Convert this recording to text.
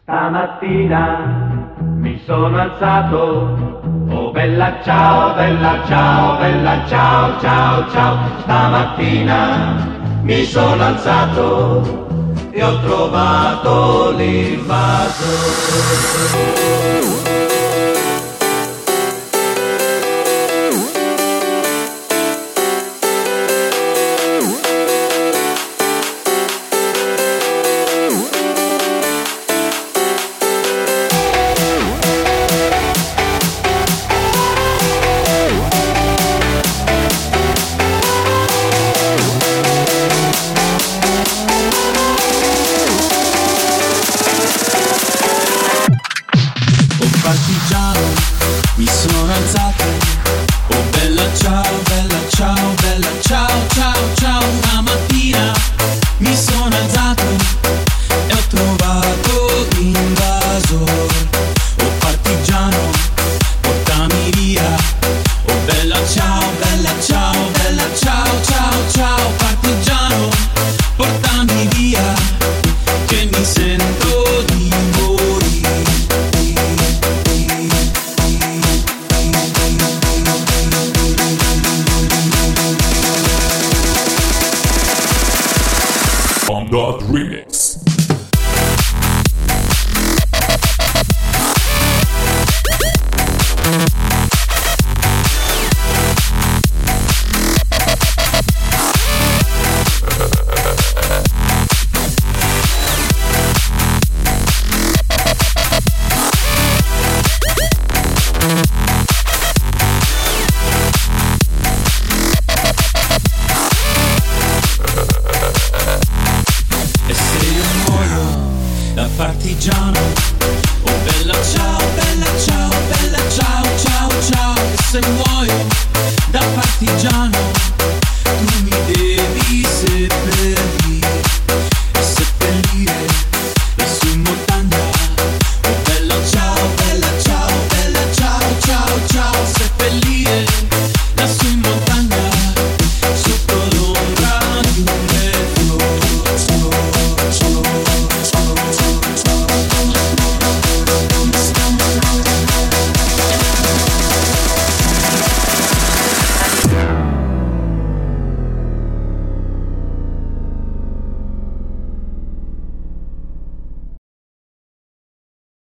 Stamattina mi sono alzato, oh bella ciao, bella ciao, bella ciao, ciao, ciao. Stamattina mi sono alzato e ho trovato l'invasore. Partigiano, mi sono alzato, oh bella ciao, bella ciao, bella ciao, ciao, ciao. Una mattina mi sono alzato e ho trovato l'invasor. Oh partigiano, portami via, oh bella ciao, bella ciao, bella ciao, ciao, ciao. Partigiano, portami via, che mi sento di morire. Dot Remix. Da partigiano, oh bella ciao, bella ciao, bella ciao, ciao, ciao. E se muoio